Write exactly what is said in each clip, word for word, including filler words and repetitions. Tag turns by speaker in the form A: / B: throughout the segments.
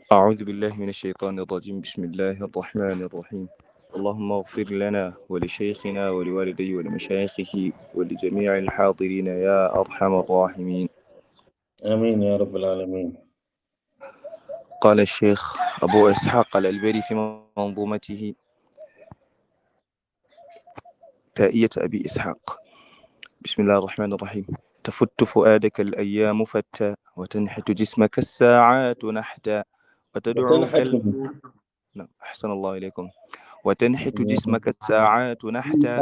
A: أعوذ بالله من الشيطان الرجيم. بسم الله الرحمن الرحيم. اللهم اغفر لنا ولشيخنا ولوالدي ولمشايخه ولجميع الحاضرين يا أرحم الراحمين.
B: آمين يا رب العالمين.
A: قال الشيخ أبو إسحاق الألبيري في منظومته تائية أبي إسحاق: بسم الله الرحمن الرحيم. تفت فؤادك الأيام فتا، وتنحت جسمك الساعات نحتا، وتدعوك
B: وتنحت
A: ال... نعم، أحسن الله إليكم. وتنحت جسمك الساعات نحتا،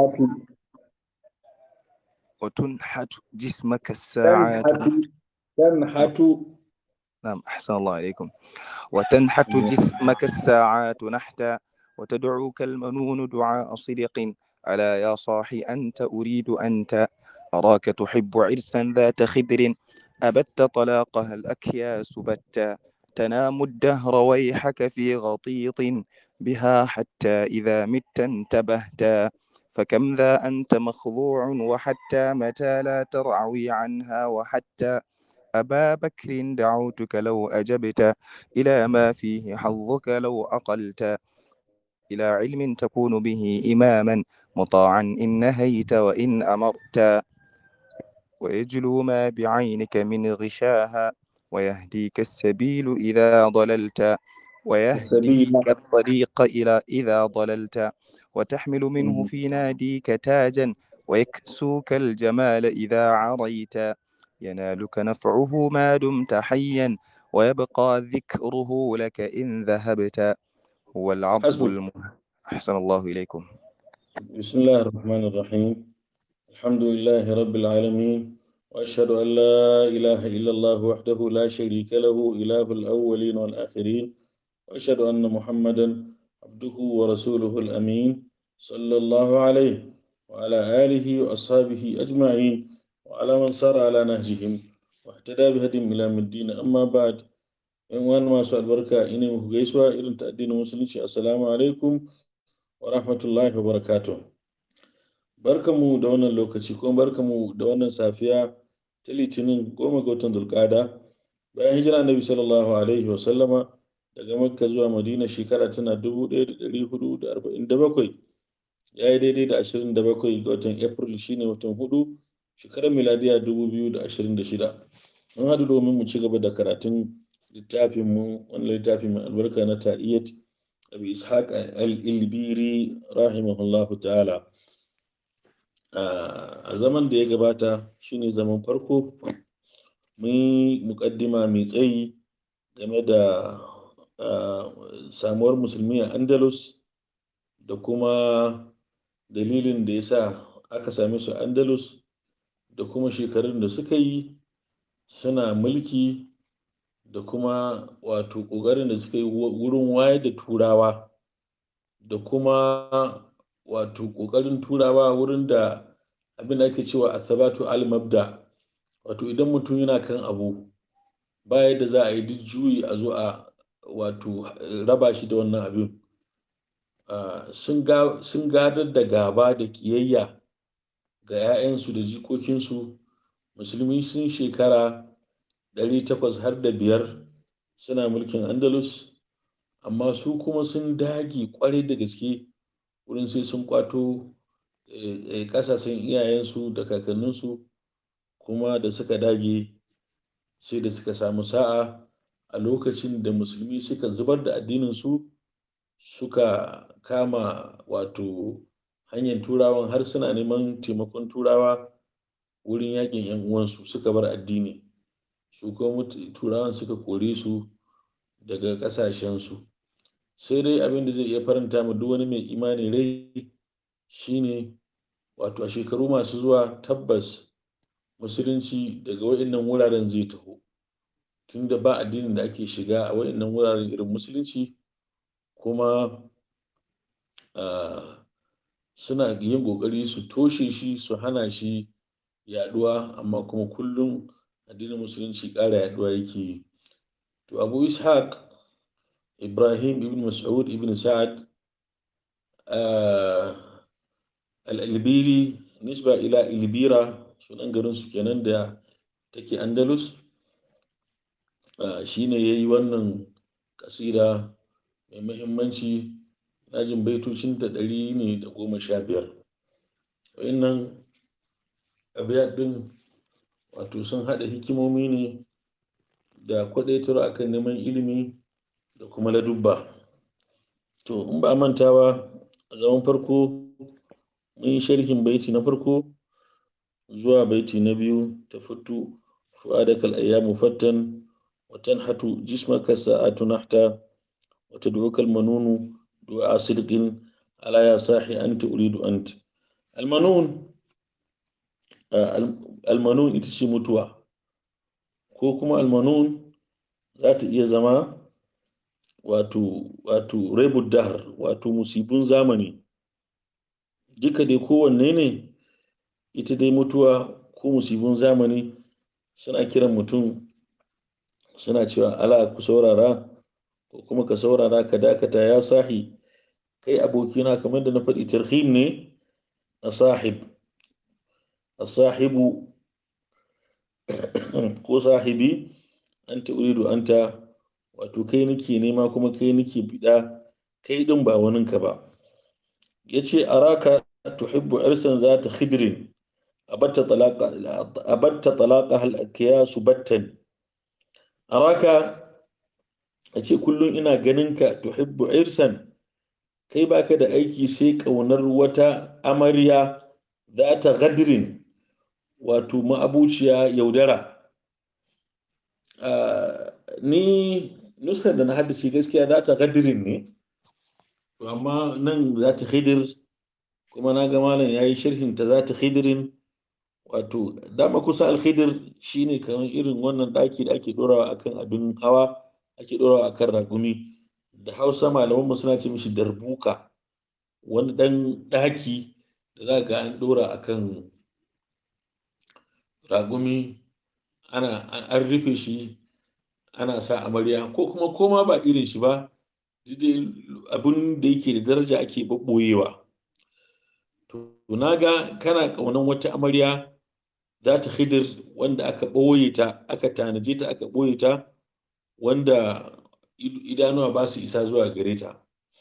A: وتنحت جسمك الساعات
B: تنحت
A: نحتا.
B: تنحت
A: نعم، أحسن الله عليكم. وتنحت جسمك الساعات نحتا، وتدعوك المنون دعاء صدق: ألا يا صاحي أنت أريد أنت، أراك تحب عرسا ذات خدر، أبت طلاقها الأكياس بتا، تنام الدهر ويحك في غطيط بها حتى إذا مت انتبهتا، فكم ذا أنت مخضوع وحتى متى لا ترعوي عنها، وحتى أبا بكر دعوتك لو أجبت، إلى ما فيه حظك لو أقلت، إلى علم تكون به إماما مطاعا إن نهيت وإن أمرت، ويجلو ما بعينك من غشاها، ويهديك السبيل إذا ضللت،
B: السبيل.
A: ويهديك الطريق إلى إذا ضللت، وتحمل منه في ناديك تاجا، ويكسوك الجمال إذا عريت، ينالك نفعه ما دمت حيا، ويبقى ذكره لك إن ذهبت، هو العرض
B: حسبك.
A: الم... أحسن الله إليكم.
B: بسم الله الرحمن الرحيم. الحمد لله رب العالمين، وأشهد أن لا إله إلا الله وحده لا شريك له إله الأولين والآخرين، وأشهد أن محمدا عبده ورسوله الأمين صلى الله عليه وعلى آله وأصحابه أجمعين وعلى من سار على نهجهم واهتدى بهديهم إلى يوم الدين. أما بعد، ‘yan uwan masu albarka, ina muku gaisuwa irin ta addinin musulunci. Assalamu alaikum wa rahmatullahi wa barakatuh. Barkamu da wannan lokaci kuma barkamu da wannan safiya ta litinin goma ga watan Zulqa'ada bayan hijira Annabi sallallahu alaihi wa sallama daga Makka zuwa Madina, shekara tana dubu ɗaya da ɗari hudu da arba'in da bakwai, ya yi daidai da ashirin da bakwai ga watan April, shine watan hudu, shekarar miladiya dubu biyu da ashirin da shida. Mun haɗu domin mu ci gaba da karatun littafin mu, wannan littafin mai albarka na Ta'iyyat Abi Ishaq al-Ilbiri rahimahullahu ta'ala. A zaman da ya gabata, shine zaman farko, mun yi muƙaddima mai tsayi game da samuwar musulmi a Andalus da kuma dalilin da ya sa aka same su a Andalus da kuma shekarun da suka yi suna mulki da kuma wato ƙoƙarin da suka yi wurin wayar da turawa da kuma wato ƙoƙarin turawa wurin da abin da ake cewa athabatu al-mabda, wato idan mutum yana kan abu ba yadda za a yi duk juyi a zo a wato raba shi da wannan abin. Sun gadar da gaba da ƙiyayya ga 'ya'yansu da jikokinsu. Musulmi sun shekara ɗari takwas har da biyar suna mulkin Andalus, amma su kuma sun dage ƙwarai da gaske wurin sai sun kwato ƙasashen iyayensu da kakanninsu, kuma da suka dage sai da suka samu sa'a a lokacin da musulmi suka zubar da addininsu suka kama wato hanyar turawan har suna neman taimakon turawa wurin yakin 'yan uwansu, suka bar addini. Su kuma turawan suka kore su daga ƙasashensu. Sai dai abin da zai iya faranta ma duk wani mai imani rai shine wato a shekaru masu zuwa tabbas musulunci daga waɗannan wuraren zai taho, tunda ba addinin da ake shiga a waɗannan wuraren irin musulunci, kuma suna yin ƙoƙari su toshe shi, su hana shi yaɗuwa, amma kuma kullum addinin musulunci ƙara yaɗuwa yake yi. To Abu Ishaq Ibrahim ibn Mas'ud ibn Sa'ad al-Ilbiri, nisba ila Ilbira, sunan garin su kenan da take Andalus, shine yayi wannan kasida mai muhimmanci, na jin baitocin ta ɗari ne da goma sha biyar. Wa'innan abiyat ɗin wato sun haɗa hikimomi ne da kwaɗaitar akan neman ilimi da kuma ladubba. To in ba a manta ba, a zaman farko mun yi sharhin baiti na farko zuwa baiti na biyu. Tafattu fu'adakal ayyamu fattan wa tanhatu jismaka sa'atu nahta wa tad'uka al-manunu du'a sidqin ala ya sahi anta uridu ant. Al-manun al-manun ita ce mutuwa, ko kuma al-manun za ta iya zama wato wato raibud dahr, wato musibun zamani. Duka dai kowanne ne, ita dai mutuwa ko musibun zamani suna kiran mutum, suna cewa ala ku saurara, ko kuma ka saurara ka dakata ya sahi, kai abokina. Kamar da na faɗi, tarhim ne na sahib. as-sahibu ko sahibi, anta uridu anta, wato kai nake nema kuma kai nake bida, kai din ba waninka ba. Yace araka tuhibbu irsan zata khidrin abatta talaqa abatta talaqaha al-akyas battan. Araka, yace kullun ina ganinka, tuhibbu irsan, kai baka da aiki sai kaunar wata amarya, zata ghadrin, wato ma'abuciya yaudara. Ni nuskar da na haddace gaskiya zata ghadrin ne, to amma nan zata khidir, kuma na ga malam yayi sharhin ta zata khidrin. Wato dama kusa al-khidir shine kamar irin wannan daki da ake dorawa akan abin hawa, ake dorawa akan ragumi. Da Hausa malaman mu suna ce mishi darbuka, wani dan daki da za ga an dora akan ragumi, ana an rufe shi, ana sa amarya, ko kuma koma ba irin shi ba, abin da yake da daraja ake babboyewa. To naga kana kaunan wata amarya zata khidir, wanda aka boye ta, aka tanaje ta, aka boye ta, wanda idanuwa ba su isa zuwa gare ta.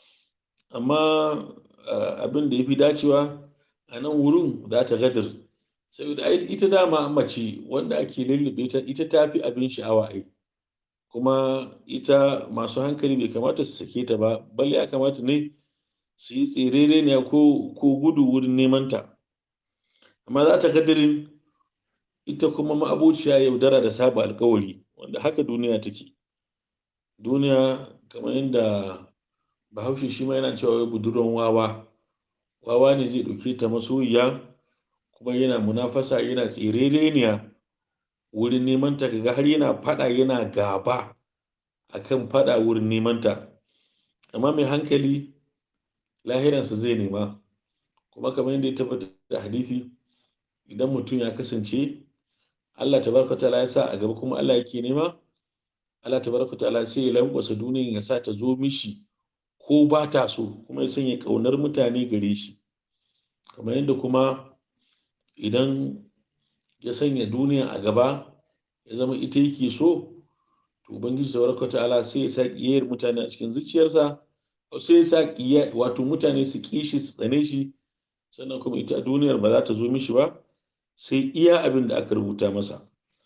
B: Amma abin da yafi dacewa a nan wurin zata ghadir, saboda ita dama mace wanda ake lullube ta, ita tafi abin sha'awa ai, kuma ita masu hankali bai kamata su sake ta ba, balle ya kamata ne su yi tserereniya ko ko gudu wurin neman ta. Amma zata ghadirin, ita kuma ma'abuciya yaudara da saba alkawari, wanda haka duniya take. Duniya kamar yadda Bahaushe shi ma yana cewa wai budurwan wawa, wawa ne zai ɗauke ta masoyiya, kuma yana munafasa, yana tserereniya wurin neman ta, kaga har yana faɗa, yana gaba akan faɗa wurin neman ta. Amma mai hankali lahiransa zai nema, kuma kamar yadda ya tabbata da hadisi, idan mutum ya kasance Allah tabaraka ta'ala ya sa a gaba kuma Allah yake nema, Allah tabaraka ta'ala sai ya lankwasa duniyan ya sa ta zo mishi ko ba ta so, kuma ya sanya kaunar mutane gare shi. Kamar yadda kuma idan ya sanya duniya a gaba, ya zama ita yake so, to ubangiji tabaraka ta'ala sai ya sa ƙiyayyar mutane a cikin zuciyarsa, sai ya sa ƙiyayya, wato mutane su ƙi shi, su tsane shi, sannan kuma ita duniyar ba za ta zo mishi ba, sai iya abin da aka rubuta masa.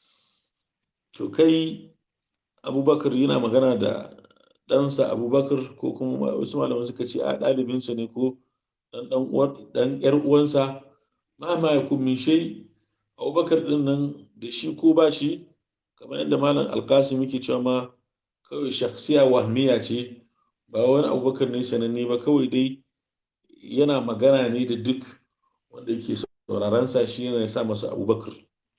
B: To kai, Abubakar yana magana da ɗansa Abubakar, ko kuma wasu malaman suka ce a ɗalibinsa ne, ko ɗan ɗan uwar ɗan ƴar uwansa. Ma ma yakun min shay, Abubakar ɗin nan da shi ko ba shi, kamar yadda malam Alkasim yake cewa ma, kawai shakhsiya wahmiya ce, ba wani Abubakar ne sananne ba, kawai dai yana magana ne da duk wanda yake sauraron sa, shi yana sa masa Abubakar.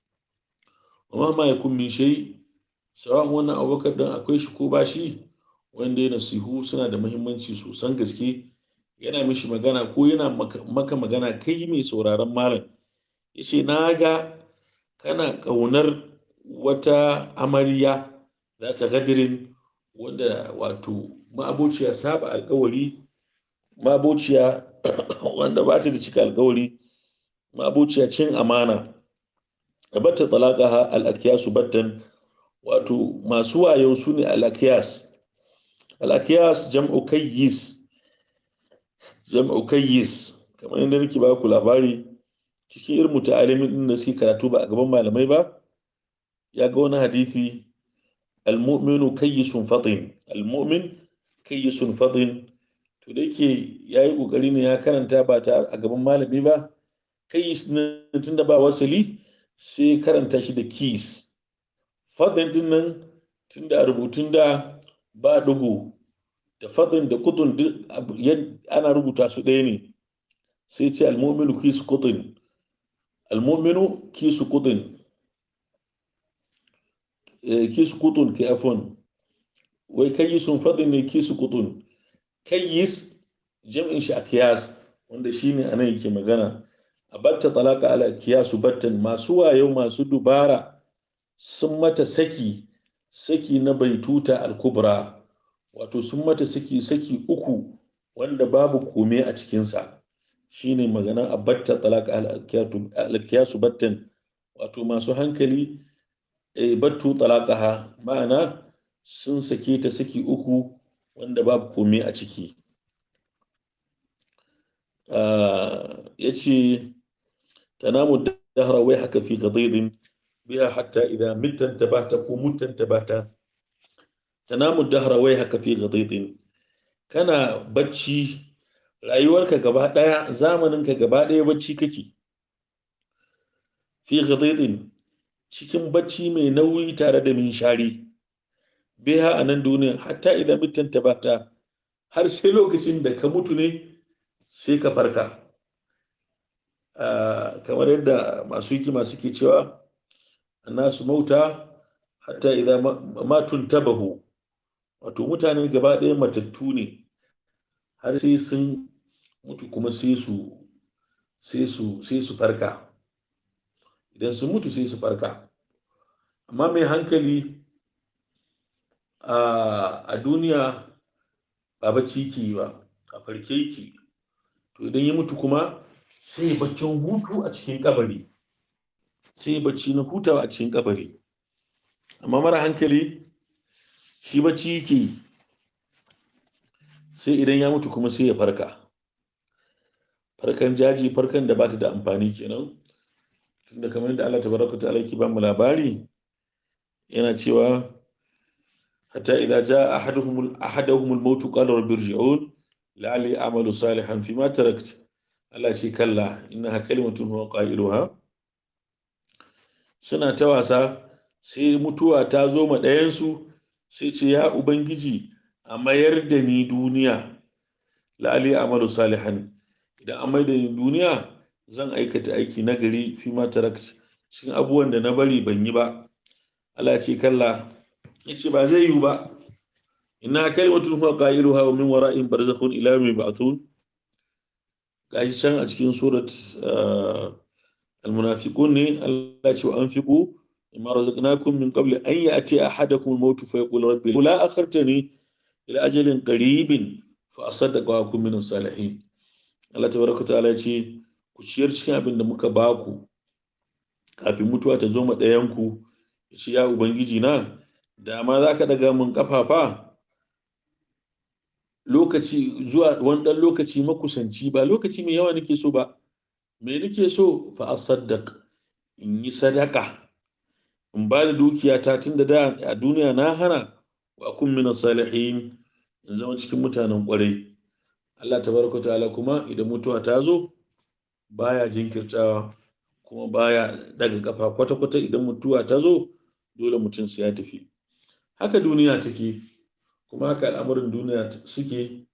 B: Ma ma yakun min shay, sawa'un wannan Abubakar ɗin akwai shi ko ba shi, wanda ya nasihu suna da muhimmanci sosan gaske. Yana mishi magana ko yana maka magana kai mai sauraron malam, yace na ga kana ƙaunar wata amarya zata ghadirin, wanda wato ma'abociya saba alƙawari, ma'abociya wanda ba ta da cika alƙawari, ma'abociya cin amana. Abatta talaqaha al-akyas battan, wato masu wayo su ne al-akyas, al-akyas jam'u kayyis jam'u kayyis kamar yadda nake ba ku labari cikin irin muta'alimin din da suke karatu ba a gaban malamai ba ya ga wani hadisi al-mu'minu kayyisun fadin al-mu'min kayyisun fadin to da yake yayi kokari ne ya karanta ba ta a gaban malami ba kayyis din tunda ba wasali sai karanta shi da kis fadin din nan tunda rubutun da ba dugu da fadin da kudin ana rubuta su ɗaya ne sai ce al-mu'minu kisu kudin al-mu'minu kisu kudin kisu kudin ke afon wai kayyisun fadin ne kisu kudin kayyis jam'in shi akiyas wanda shine anan yake magana a batta talaka ala kiyasu battan masu wayo masu dubara sun mata saki saki na baituta al-kubra wato sun mata saki saki uku wanda babu kome a cikinsa shine magana a batta talaka ala kiyasu battan wato masu hankali e battu talaqaha ma'ana sun sake ta saki uku wanda babu kome a ciki yace tanamu dahra wai haka fi ghadidin biha hatta idha mitta tabata ko mutta tabata tanamu dahra wai haka fi ghadidin kana bacci rayuwarka gaba daya zamaninka gaba daya bacci kake fi ghadidin cikin bacci mai nauyi tare da minshari biha anan duniya hatta idha mitta tabata har sai lokacin da ka mutu ne sai ka farka kamar yadda masu hikima suke cewa annasu mauta hatta idza matun tabahu wato mutane gaba ɗaya matattu ne har sai sun mutu kuma sai su sai su sai su farka idan sun mutu sai su farka amma mai hankali a duniya ba bacci ke ba a farke yake to idan ya mutu kuma sai baccin hutu a cikin kabari sai bacci na hutawa a cikin kabari amma mara hankali shi bacci yake sai idan ya mutu kuma sai ya farka farkan jaji farkan da bata da amfani kenan tunda kamar yadda Allah tabaraka ta'ala yake ba mu labari yana cewa hatta idza jaa ahaduhum ahaduhum al-maut qala rabbi irji'un la'alli a'malu salihan fima taraktu Allah shi kalla innaha kalimatun huwa qailuha suna ta wasa sai mutuwa ta zo ma ɗayan su sai ce ya ubangiji a mayar da ni duniya la'alli a'malu salihan idan an maida ni duniya zan aikata aiki nagari fima taraktu cikin abubuwan da na bari ban yi ba Allah ce kalla yace ba zai yi ba inna kalimatun huwa qailuha wa min wara'in barzakhun ila yawmi yub'athun gashi can a cikin surat al-munafiqun ne Allah ce wa anfiqu mimma razaqnakum min qabli an ya'ti ahadakum al-maut fa yaqul rabbi la akhartani ila ajalin qaribin fa asaddaqa wa akun min as-salihin Allah tabaraka ta'ala ce ku ciyar cikin abin da muka baku kafin mutuwa ta zo ma ɗayan ku yace ya ubangiji na da ma zaka daga mun kafafa lokaci zuwa wani ɗan lokaci makusanci ba lokaci mai yawa nake so ba me nake so fa asaddaq in yi sadaka in ba da dukiyata tun da da a duniya na hana wa kun min salihin in zama cikin mutanen kwarai Allah tabaraka ta'ala kuma idan mutuwa ta zo baya jinkirtawa kuma baya daga kafa kwata-kwata idan mutuwa ta zo dole mutum sai ya tafi haka duniya take kuma haka al'amuran duniya suke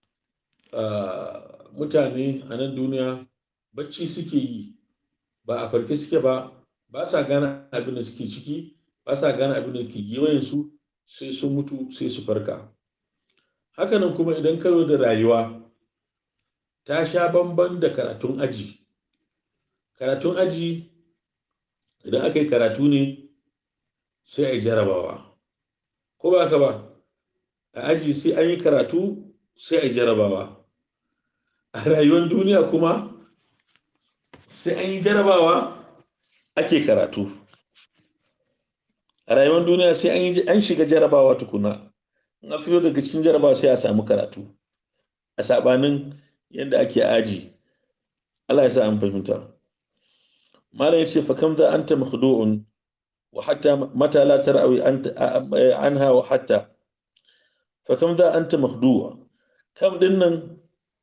B: mutane a nan duniya bacci suke yi ba a farke suke ba ba sa gane abin da suke ciki ba sa gane abin da ke gewayensu sai sun mutu sai su farka hakanan kuma idan karo da rayuwa ta sha bamban da karatun aji karatun aji idan aka yi karatu ne sai a yi jarabawa ko ba ka ba a aji sai an yi karatu sai a yi jarabawa a rayuwar duniya kuma sai an yi jarabawa ake karatu a rayuwar duniya sai an shiga jarabawa tukuna in a fito daga cikin jarabawa sai a samu karatu a sabanin yadda ake aji. Allah ya sa an fahimta. malam yace fa kam za anta makhdu'un wa hatta mata la tarawi anta anha wa hatta fa kam za anta makhdu'a. kam din nan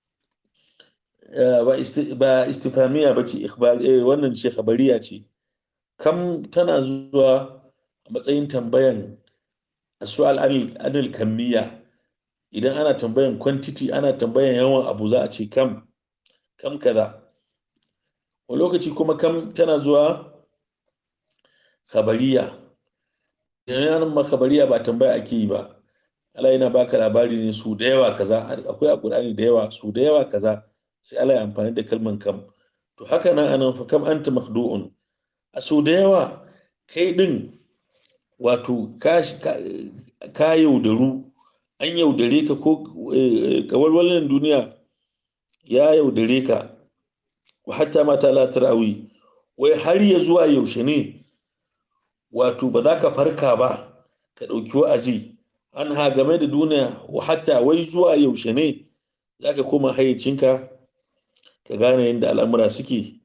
B: ba ba istifhamiya bace, ikhbar wannan ce khabariya ce. kam tana zuwa a matsayin tambayan su'al anil kammiya. idan ana tambayan quantity, ana tambayan yawan abu, za a ce kam kam kaza. wani lokaci kuma kam tana zuwa khabariya. idan yana ma khabariya ba tambaya ake yi ba, Allah yana baka labari ne su da yawa kaza, akwai a Qur'ani da yawa su da yawa kaza, sai Allah ya amfani da kalman kam. to haka nan anan fa kam anta makhdu'un, a su da yawa kai din wato ka ka yaudaru, an yaudare ka, ko kawalwalin duniya ya yaudare ka. wa hatta mata la tarawi, wai har ya zuwa yaushe ne wato ba za ka farka ba ka ɗauki wa'azi an ha game da duniya. wa hatta wai zuwa yaushe ne za ka koma hayyacinka ka gane yadda al'amura suke.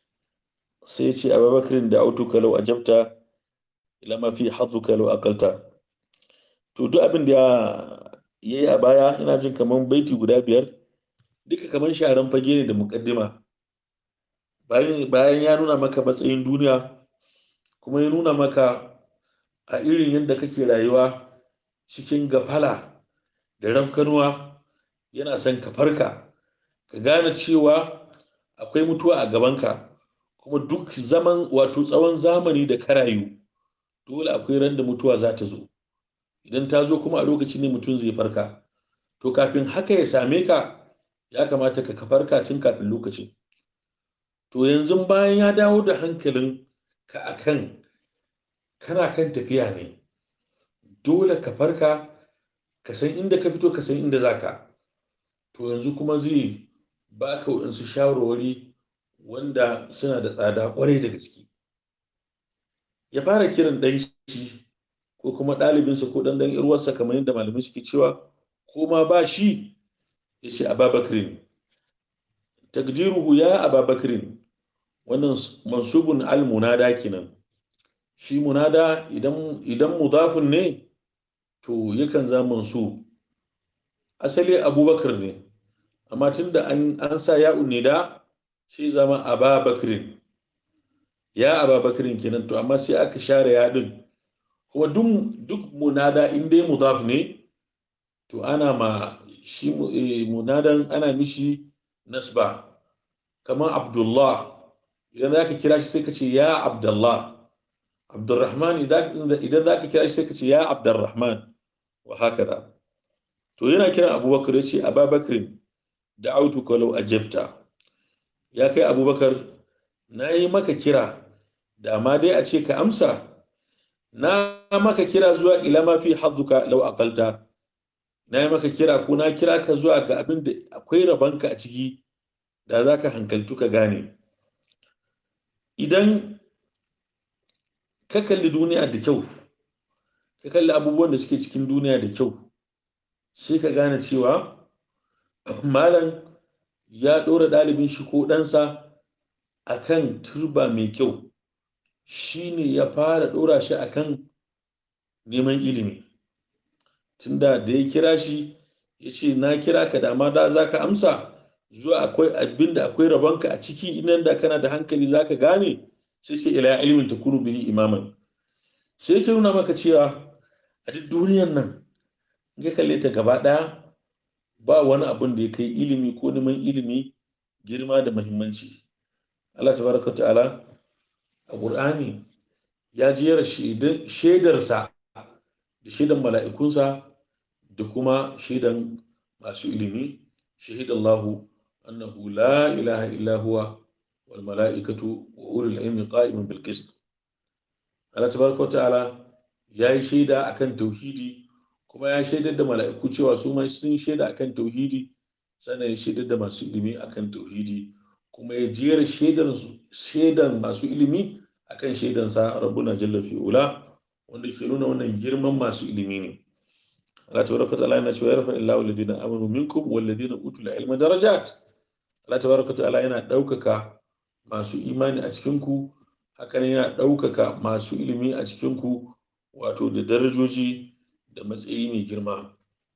B: sai ce abubakarin da autuka lau ajabta ila ma fi hadduka lau akalta. to duk abin da ya yi a baya ina jin kamar baiti guda biyar, duka kamar sharan fage ne da muƙaddima. bayan ya nuna maka matsayin duniya, kuma ya nuna maka a irin yadda kake rayuwa cikin gafala da rafkanuwa, yana son ka farka ka gane cewa akwai mutuwa a gabanka, kuma duk zaman wato tsawon zamani da ka rayu dole akwai ran da mutuwa za ta zo. idan ta zo kuma a lokacin ne mutum zai farka. to kafin haka ya same ka, ya kamata ka farka tun kafin lokacin. to yanzu bayan ya dawo da hankalin ka akan kana kan tafiya ne, dole ka farka ka san inda ka fito, ka san inda zaka. to yanzu kuma zai baka waɗansu shawarwari wanda suna da tsada kwarai da gaske. ya fara kiran ɗan shi ko kuma ɗalibinsa ko ɗan ɗan irwarsa, kamar yadda malamai suke cewa, ko ma ba shi, ya ce Ababakrin. takdiruhu ya Ababakrin, wannan mansubun al munada kenan. shi munada idan idan mudafun ne to yakan zama mansub. asali Abubakar ne, amma tunda an an sa ya'un nida sai zama Ababakrin, ya Ababakrin kenan. to amma sai aka share ya din. kuma duk duk munada in dai mudaf ne to ana ma shi munadan ana mishi nasba. kamar Abdullah, idan zaka kira shi sai ka ce ya Abdullah. Abdurrahman idan zaka kira shi sai ka ce ya Abdurrahman, wa hakaza. to yana kiran Abubakar, ya ce Ababakrin da'autuka law ajabta. ya kai Abubakar, na yi maka kira, da ma dai a ce ka amsa. na maka kira zuwa ila ma fi hadduka law aqalta. na yi maka kira ko na kira ka zuwa ga abin da akwai rabanka a ciki, da za ka hankaltu ka gane. idan ka kalli duniya da kyau, ka kalli abubuwan da suke cikin duniya da kyau, sai ka gane cewa malam ya ɗora ɗalibin shi ko ɗansa akan turba mai kyau. shi ne ya fara ɗora shi akan neman ilimi. tunda da ya kira shi ya ce na kira ka, dama da za ka amsa zuwa akwai abin da akwai rabonka a ciki, inan da kana da hankali za ka gane. sai ce ila ilimin ta kunu bihi imaman. sai ke nuna maka cewa a duk duniyan nan ga kalle ta gaba ɗaya, ba wani abin da ya kai ilimi ko neman ilimi girma da muhimmanci. Allah tabaraka ta'ala a Qur'ani ya jera shaidarsa da shaidan mala'ikunsa da kuma shaidan masu ilimi. shahidallahu annahu la ilaha illa huwa wal mala'ikatu wa ulul ilmi qa'iman bil qist. Allah tabaraka ta'ala ya yi shaida akan tauhidi, kuma ya shaidar da mala'iku cewa su ma sun shaida akan tauhidi, sannan ya shaidar da masu ilimi akan tauhidi, kuma ya jera shaidan masu ilimi akan shaidansa rabbuna jalla fi'ula, wanda ke nuna wannan girman masu ilimi ne. Allah tabaraka ta'ala yana cewa yarfa illahu alladhina amanu minkum walladhina utul ilma darajat. Allah tabaraka ta'ala yana ɗaukaka masu imani a cikin ku, hakan yana ɗaukaka masu ilimi a cikin ku, wato da darajoji da matsayi mai girma.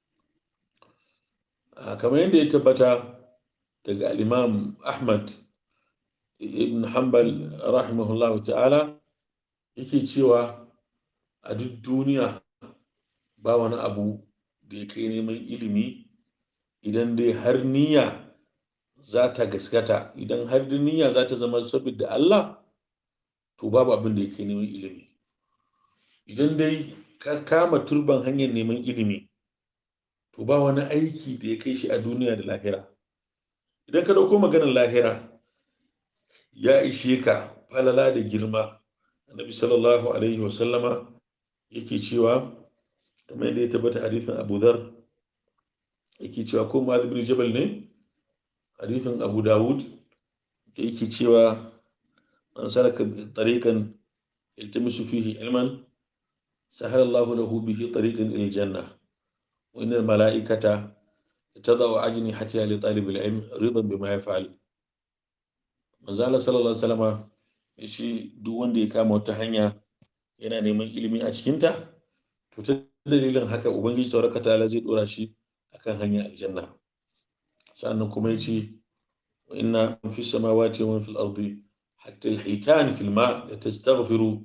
B: Kamar yadda ya tabbata daga al-Imam Ahmad ibn Hanbal rahimahullahu ta'ala yake cewa a duk duniya ba wani abu da ya kai neman ilimi idan dai har niyya za ta gaskata, idan har niyya za ta zama saboda Allah, to babu abin da ya kai neman ilimi. Idan dai ka kama turban hanyar neman ilimi, to ba wani aiki da ya kai shi a duniya da lahira. Idan ka dauko maganar lahira, ya ishe ka falala da girma. Annabi sallallahu alaihi wasallama yake cewa, kamar yadda ya tabbata hadisin Abu Dharr, yake cewa ko Mu'adh bin Jabal ne, hadisin Abu Dawud da yake cewa man salaka tariqan iltamisu fihi ilman sahala Allahu lahu bihi tariqan ila janna wa innal malaikata tadau ajnihatiha li talib al-ilm ridan bima yaf'al. Manzo Allah sallallahu alaihi wasallama yace duk wanda ya kama wata hanya yana neman ilimi a cikin ta, to ta dalilin haka ubangiji tabaraka ta'ala zai dora shi akan hanyar aljanna. Sannan kuma yace wa inna fi samawati wa fil ardi hatta al-hitan fil ma' la tastaghfiru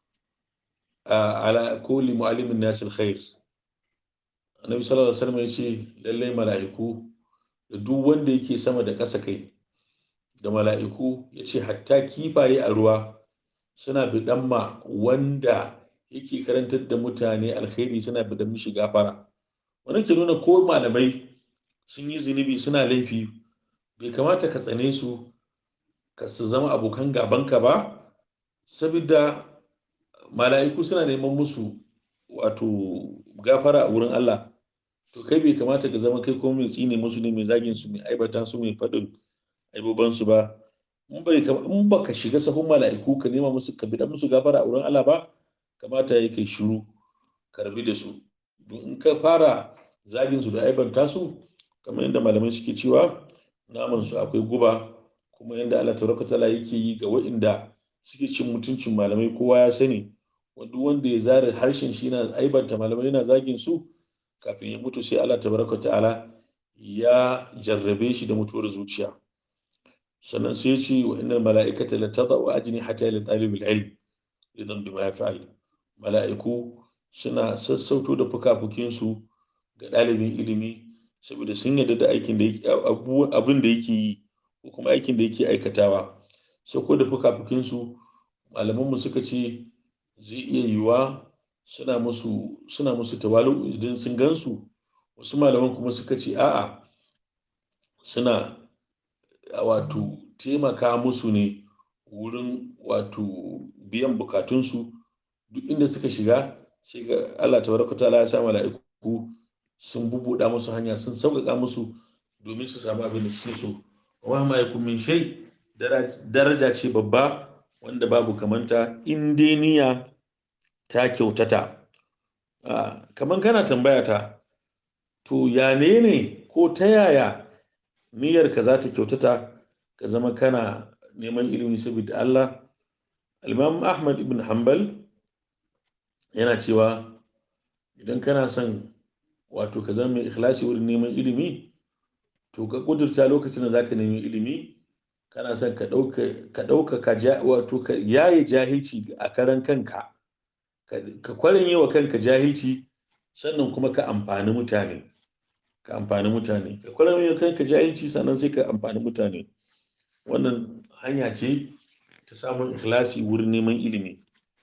B: ala kulli mu'allimin nas al-khair. Annabi sallallahu alaihi wasallam yace lalle mala'iku da duk wanda yake sama da ƙasa kai da mala'iku, yace hatta kifaye a ruwa suna bidan ma wanda yake karantar da mutane alkhairi, suna bidan mishi gafara. Wannan ke nuna ko malamai sun yi zunubi suna laifi, bai kamata ka tsane su ka su zama abokan gabanka ba, saboda mala'iku suna neman musu wato gafara a wurin Allah. To kai bai kamata ka zama kai ko mai tsine musu ne, mai zagin su, mai aibata su, mai faɗin aiboban su ba. In bai in baka shiga sahun mala'iku ka nema musu ka bidan musu gafara a wurin Allah ba, kamata yayi kai shiru ka rabi da su. Don in ka fara zagin su da aibanta su, kamar yadda malamai suke cewa naman su akwai guba, kuma yadda Allah tabaraka ta'ala yake yi ga waɗanda suke cin mutuncin malamai kowa ya sani. Wanda wanda ya zare harshen shi yana aibanta malamai yana zagin su, kafin ya mutu sai Allah tabaraka ta'ala ya jarrabe shi da mutuwar zuciya. Sannan sai ya ce wa innal mala'ikata la tadau ajnihata li talibil ilm idan bima yaf'al. Mala'iku suna sassauto da fukafukin su ga ɗalibin ilimi, saboda sun yarda da aikin da yake abin da yake yi ko kuma aikin da yake aikatawa. Sauko da fukafukin su, malaman mu suka ce zai iya yiwa suna musu suna musu tawalu idan sun gansu. Wasu malaman kuma suka ce a'a, suna wato taimaka musu ne wurin wato biyan bukatunsu. Duk inda suka shiga sai ga Allah tabaraka ta'ala ya sa mala'iku sun bubuɗa musu hanya, sun sauƙaƙa musu domin su samu abin da suke so. Wa ma yakun min shay, daraja ce babba wanda babu kamanta in dai niyya ta kyautata. Kaman kana tambaya ta, to ya ne ne ko ta yaya niyyarka za ta kyautata ka zama kana neman ilimi saboda Allah? Al-Imam Ahmad ibn Hanbal yana cewa idan kana son wato ka zama mai ikhlasi wurin neman ilimi, to ka kudurta lokacin da zaka nemi ilimi kana son ka dauka ka dauka ka ja wato ka yaye jahilci a karan kanka, ka kwarenye wa kanka jahilci, sannan kuma ka amfani mutane ka amfani mutane ka kwarenye wa kanka jahilci sannan sai ka amfani mutane. Wannan hanya ce ta samun ikhlasi wurin neman ilimi.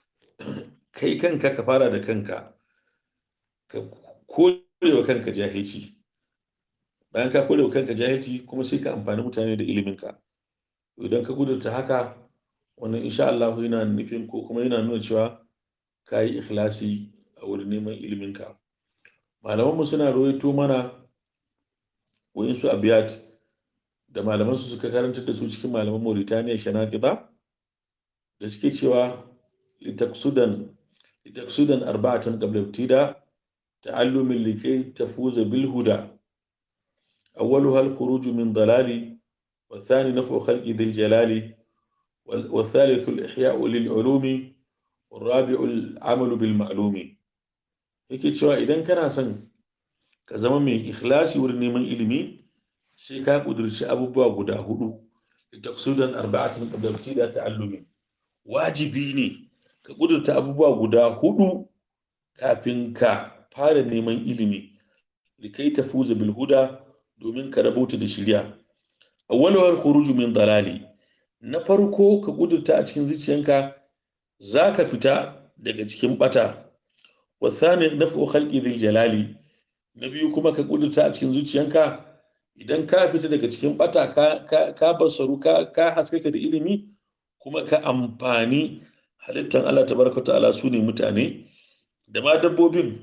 B: Kai kanka ka fara da kanka, ka kore wa kanka jahilci. Bayan ka kore wa kanka jahilci kuma sai ka amfani mutane da iliminka. Idan ka gudurta haka, wannan insha Allah yana nufin ko kuma yana nuna cewa ka yi ikhlasi a wurin neman iliminka. Malamanmu suna rawaito mana wayansu abiyat da malamansu suka karantar da su cikin malaman Mauritania Shanaqida, da suke cewa litaksudan litaksudan arba'atan qabla ibtida تعلم لكي تفوز بالهدى. أولها الخروج من ضلال، والثاني نفع خلق ذي الجلال، والثالث الإحياء للعلوم، والرابع العمل بالمعلوم. yake cewa idan kana son ka zama mai ikhlasi wurin neman ilimi sai ka kudurci abubuwa guda hudu da taksudan arba'atin qabla ibtida ta'allumi. Wajibi ne ka kudurta abubuwa guda hudu kafin ka fara neman ilimi, likai tafuza bil huda, domin ka rabauta da shirya. Awwalu al khuruju min dalali, na farko ka kudurta a cikin zuciyanka zaka fita daga cikin bata. Wa thani naf'u khalqi dhil jalali, na biyu kuma ka kudurta a cikin zuciyanka idan ka fita daga cikin bata ka ka, ka basaru ka ka haskaka da ilimi, kuma ka amfani halittan Allah tabaraka ta'ala su ne mutane da ma dabbobin,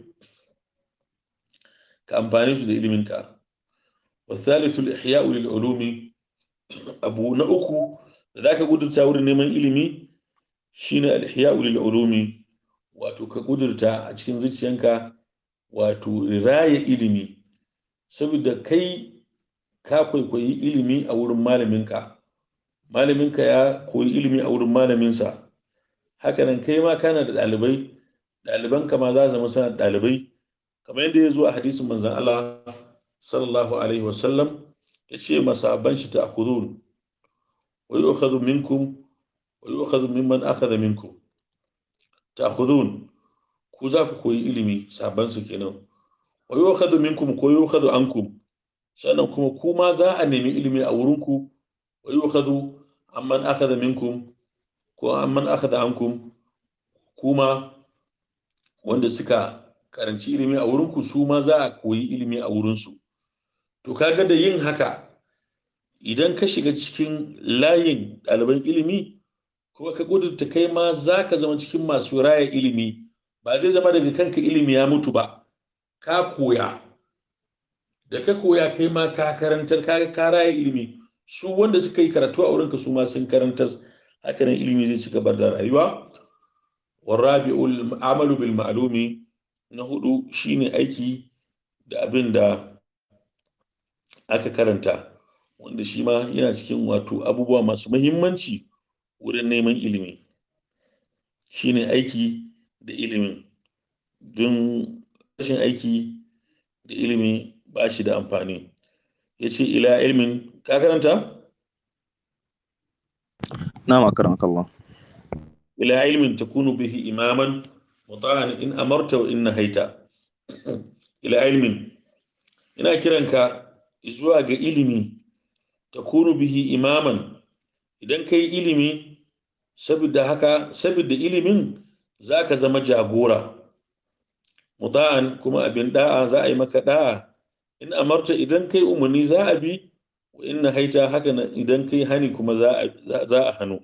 B: ka amfani su da iliminka. Wa thalithu al-ihya'u lil ulumi, abu na uku da zaka kudurta wurin neman ilimi shine al-ihya'u lil ulumi, wato ka kudurta a cikin zuciyanka wato raya ilimi, saboda kai ka kwaikwayi ilimi a wurin malaminka, malaminka ya koyi ilimi a wurin malaminsa, hakanan kai ma kana da ɗalibai, ɗalibanka ma za zama sana ɗalibai, kamar yadda ya zo a hadisin manzon Allah sallallahu alaihi wasallam ya ce masahaban shi ta'khudun wa yu'khadhu minkum wa yu'khadhu mimman akhadha minkum. Ta'khudun, ku za ku koyi ilimi, sahabban su kenan. Wa yu'khadhu minkum ko yu'khadhu ankum, sannan kuma ku ma za a nemi ilimi a wurinku. Wa yu'khadhu amman akhadha minkum ko amman akhadha ankum, kuma wanda suka karanci ilimi a wurinku su ma za a koyi ilimi a wurinsu. To kaga da yin haka, idan ka shiga cikin layin ɗaliban ilimi kuma ka kudurta kai ma za ka zama cikin masu raya ilimi, ba zai zama daga kanka ilimi ya mutu ba, ka koya, da ka koya kai ma ka karantar, ka ka raya ilimi, su wanda suka yi karatu a wurinka su ma sun karantar, haka nan ilimi zai ci gaba da rayuwa. Warabi'ul amalu bil ma'lumi, na hudu shine aiki da abin da aka karanta, wanda shi ma yana cikin wato abubuwa masu muhimmanci wurin neman ilimi, shine aiki da ilimin, don rashin aiki da ilimi ba shi da amfani. Ya ce ila ilmin, ka karanta?
A: نعم أكرمك الله.
B: ila ilmin takunu bihi imaman muta'an in amarta wa in nahaita. ila ilmin, ina kiranka zuwa ga ilimi, takunu bihi imaman, idan kai ilimi, saboda haka saboda ilimin zaka zama jagora, muta'an kuma abin da'a, za a yi maka da'a, in amarta idan kai umarni za a bi, wa in nahaita haka idan kai hani kuma za a za a hanu.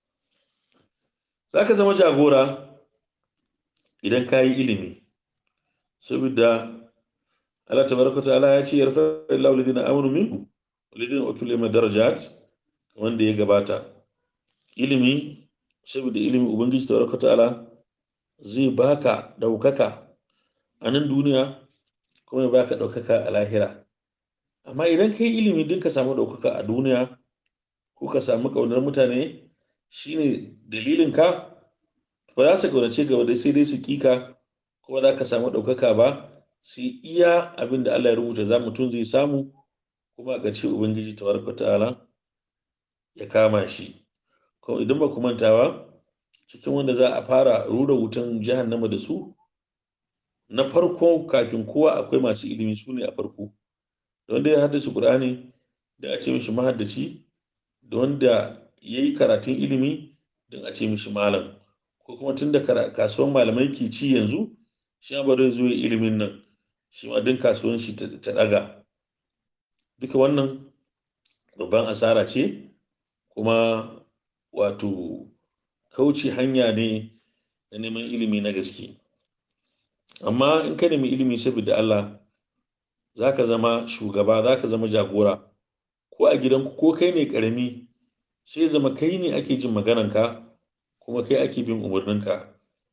B: Zaka zama jagora idan ka yi ilimi, saboda Allah tabaraka ta'ala ya ce yarfa Allahu alladhina amanu minkum walladhina utul ilma darajat, wanda ya gabata. Ilimi, saboda ilimi ubangiji tabaraka ta'ala zai baka daukaka a nan duniya kuma ya baka daukaka a lahira. Amma idan kai ilimi din ka samu daukaka a duniya ko ka samu kaunar mutane, shine dalilin ka, ba za su kaunace ka ba dai sai dai su kika, kuma za ka samu daukaka ba, sai iya abin da Allah ya rubuta za mutum zai samu, kuma a ƙarshe ubangiji tabaraka ta'ala ya kama shi. Kuma idan ba ku manta ba, cikin wanda za a fara rura wutan jahannama da su, na farko kafin kowa akwai masu ilimi, su ne a farko, da wanda ya haddace Qur'ani da a ce mishi mahaddaci, da wanda ya yi karatun ilimi don a ce mishi malam, ko kuma tun da kasuwan malamai ke ci yanzu, shi ma bari zuwa ilimin nan, shi ma din kasuwan shi ta daga. Duka wannan babban asara ce, kuma wato kauce hanya ne na neman ilimi na gaske. Amma in ka nemi ilimi saboda Allah, za ka zama shugaba, za ka zama jagora, ko a gidanku ko kai ne karami, sai zama kai ne ake jin maganarka kuma kai ake bin umarninka.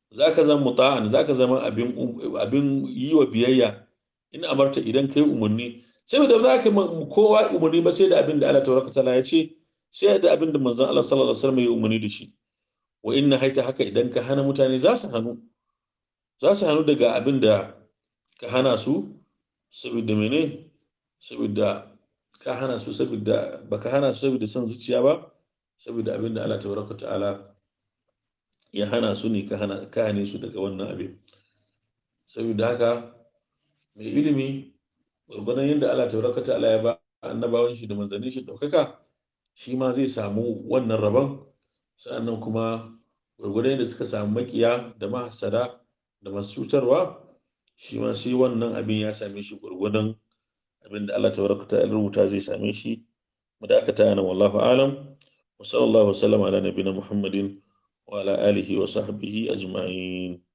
B: zaka zama muta'an zaka zama abin abin yi wa biyayya in amarta idan kai umarni saboda za ka kowa umarni ba sai da abin da Allah tabaraka ta'ala ya ce sai da abin da manzon Allah sallallahu alaihi wasallam ya umarni da shi wa inna haita haka idan ka hana mutane za su hanu za su hanu daga abin da ka hana su saboda mene saboda ka hana su saboda baka hana su saboda son zuciya ba saboda abin da Allah tabaraka ta'ala ya hana su ne ka hana ka hane su daga wannan abin saboda haka mai ilimi gurgunan yadda Allah tabaraka ta'ala ya ba annabawan shi da manzannin shi daukaka shi ma zai samu wannan rabon sannan kuma gurgunan yadda suka samu makiya da mahassada da masu cutarwa shi ma sai wannan abin ya same shi gurgunan abin da Allah tabaraka ta'ala rubuta zai same shi mu dakata nan wallahu alam wa sallallahu wasallam ala nabiyina muhammadin wa ala alihi wa sahbihi ajma'in